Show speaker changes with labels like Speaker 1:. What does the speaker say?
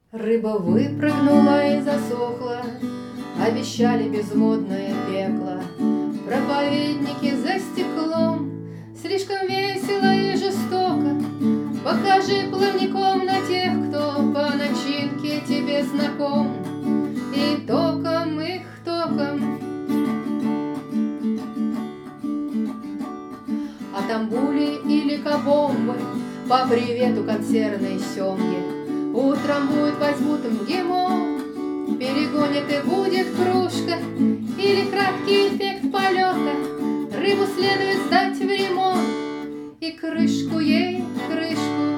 Speaker 1: Рыба выпрыгнула и засохла, обещали безмодное пекло. Проповедники за стеклом, слишком весело и жестоко. Покажи плавником на тех, кто по начинке тебе знаком, и током их током. А тамбули или кабомбы по привету консервной семги утром будет возьмут МГИМО, перегонит и будет кружка или краткий эффект полета. Рыбу следует сдать в ремонт и крышку ей, крышку